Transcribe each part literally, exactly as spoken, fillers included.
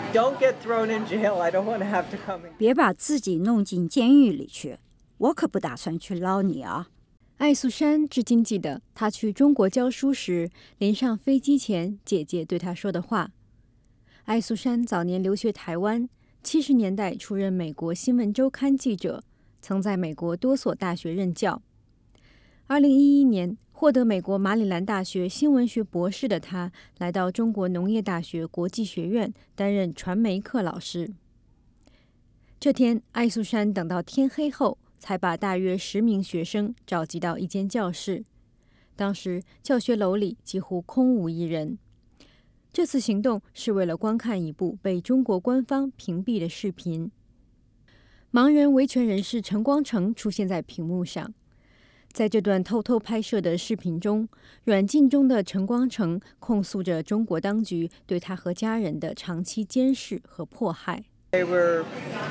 Don't get thrown in jail. I don't want to have to come in. 别把自己弄进监狱里去，我可不打算去捞你啊。 艾素珊至今记得她去中国教书时，临上飞机前姐姐对她说的话。艾素珊早年留学台湾，七十年代出任美国新闻周刊记者，曾在美国多所大学任教。二零一一年获得美国马里兰大学新闻学博士的她，来到中国农业大学国际学院担任传媒课老师。这天，艾素珊等到天黑后，才把大约十名学生召集到一间教室。当时教学楼里几乎空无一人。这次行动是为了观看一部被中国官方屏蔽的视频。盲人维权人士陈光诚出现在屏幕上。在这段偷偷拍摄的视频中，软禁中的陈光诚控诉着中国当局对他和家人的长期监视和迫害。 They were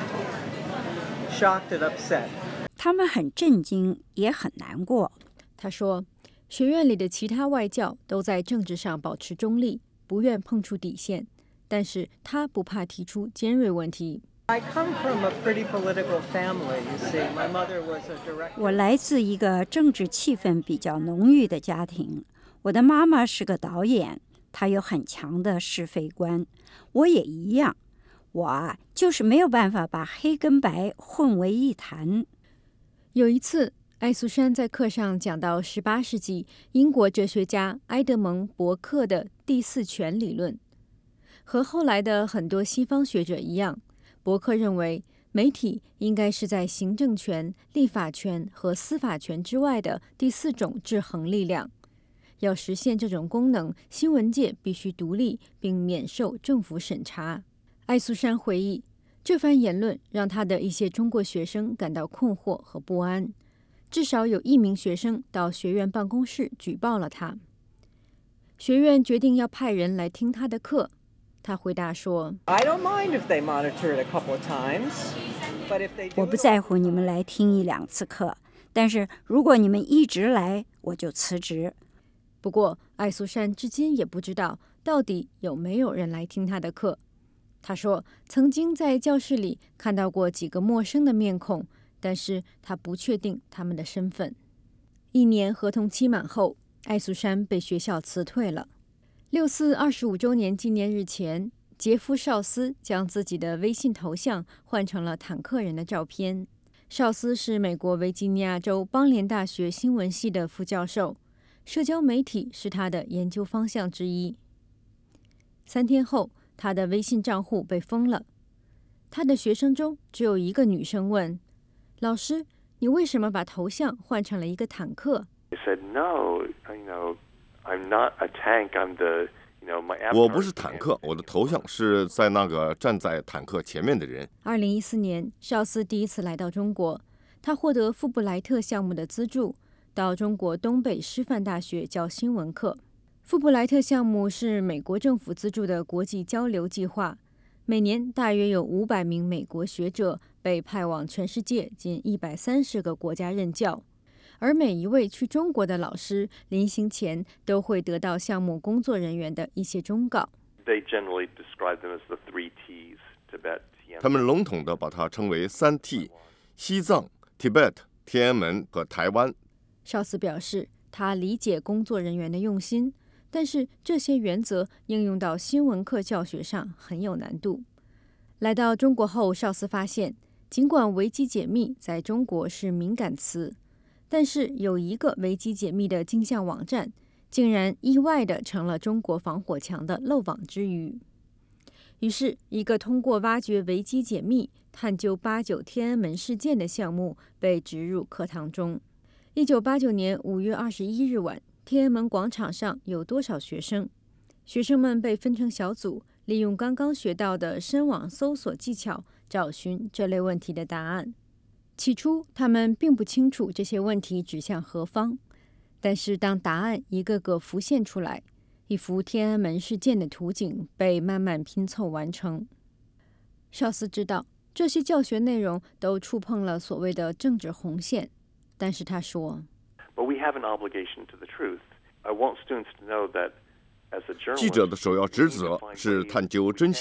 shocked and upset. 他们很震惊，也很难过。 他说，学院里的其他外教都在政治上保持中立，不愿碰触底线，但是他不怕提出尖锐问题。 I come from a pretty political family, you see. My mother was a director. 我来自一个政治气氛比较浓郁的家庭，我的妈妈是个导演，她有很强的是非观，我也一样。我啊，就是没有办法把黑跟白混为一谈。 有一次，艾素珊在课上讲到十八世纪英国哲学家埃德蒙·伯克的第四权理论。和后来的很多西方学者一样，伯克认为媒体应该是在行政权、立法权和司法权之外的第四种制衡力量。要实现这种功能，新闻界必须独立并免受政府审查。艾素珊回忆，这番言论让他的一些中国学生感到困惑和不安。至少有一名学生到学院办公室举报了他。学院决定要派人来听他的课。他回答说 I don't mind if they monitor it a couple of times, but if they do 我不在乎你们来听一两次课，但是如果你们一直来，我就辞职。 不过，艾素珊至今也不知道到底有没有人来听他的课。他说，曾经在教室里看到过几个陌生的面孔，但是他不确定他们的身份。一年合同期满后，艾素珊被学校辞退了。六四二十五周年纪念日前，杰夫·绍斯将自己的微信头像换成了坦克人的照片。绍斯是美国维吉尼亚州邦联大学新闻系的副教授，社交媒体是他的研究方向之一。三天后，他的微信账户被封了。他的学生中只有一个女生问：“老师，你为什么把头像换成了一个坦克？” I said, "No, you know, I'm not a tank. I'm the, you know, my avatar." 我不是坦克，我的头像是在那个站在坦克前面的人。 二零一四年，绍斯第一次来到中国，他获得富布莱特项目的资助，到中国东北师范大学教新闻课。富布莱特项目是美国政府资助的国际交流计划，每年大约有五百名美国学者被派往全世界近一百三十个国家任教，而每一位去中国的老师临行前都会得到项目工作人员的一些忠告。 They generally describe them as the three T's: Tibet, Tiananmen. 他们笼统地把它称为三 T： 西藏、Tibet、天安门和台湾。 绍斯表示，他理解工作人员的用心，但是这些原则应用到新闻课教学上很有难度。来到中国后，绍斯发现，尽管维基解密在中国是敏感词，但是有一个维基解密的镜像网站，竟然意外地成了中国防火墙的漏网之鱼。于是，一个通过挖掘维基解密探究八九天安门事件的项目被植入课堂中。一九八九年五月二十一日晚，天安门广场上有多少学生？学生们被分成小组，利用刚刚学到的深网搜索技巧，找寻这类问题的答案。起初，他们并不清楚这些问题指向何方，但是当答案一个个浮现出来，一幅天安门事件的图景被慢慢拼凑完成。绍斯知道，这些教学内容都触碰了所谓的政治红线，但是他说 But we have an obligation to the truth. I want students to know that as a journalist, 记者的首要职责是探究真相。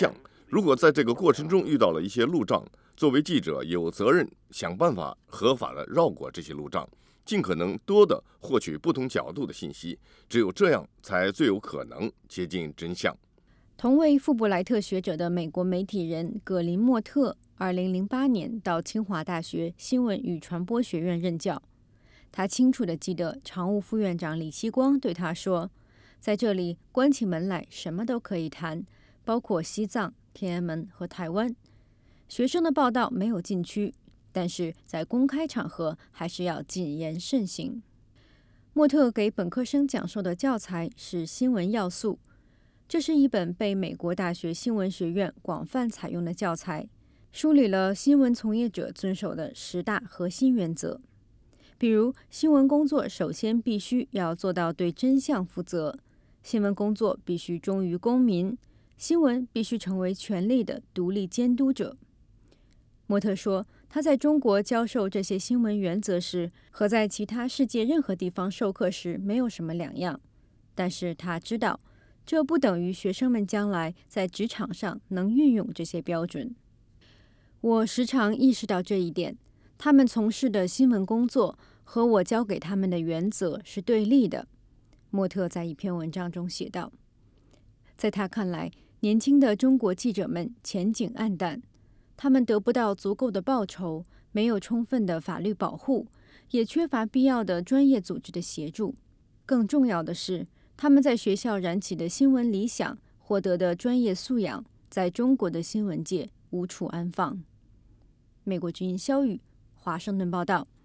如果在这个过程中遇到了一些路障，作为记者有责任想办法合法的绕过这些路障，尽可能多的获取不同角度的信息，只有这样才最有可能接近真相。 同为富布莱特学者的美国媒体人葛林莫特，二零零八年到清华大学新闻与传播学院任教。他清楚地记得常务副院长李希光对他说，在这里关起门来什么都可以谈，包括西藏、天安门和台湾。学生的报道没有禁区，但是在公开场合还是要谨言慎行。莫特给本科生讲授的教材是《新闻要素》，这是一本被美国大学新闻学院广泛采用的教材，梳理了新闻从业者遵守的十大核心原则。比如，新闻工作首先必须要做到对真相负责，新闻工作必须忠于公民，新闻必须成为权力的独立监督者。莫特说，他在中国教授这些新闻原则时，和在其他世界任何地方授课时没有什么两样，但是他知道，这不等于学生们将来在职场上能运用这些标准。我时常意识到这一点，他们从事的新闻工作和我教给他们的原则是对立的。莫特在一篇文章中写道，在他看来，年轻的中国记者们前景暗淡，他们得不到足够的报酬，没有充分的法律保护，也缺乏必要的专业组织的协助。更重要的是，他们在学校燃起的新闻理想，获得的专业素养，在中国的新闻界无处安放。美国之音肖宇，华盛顿报道。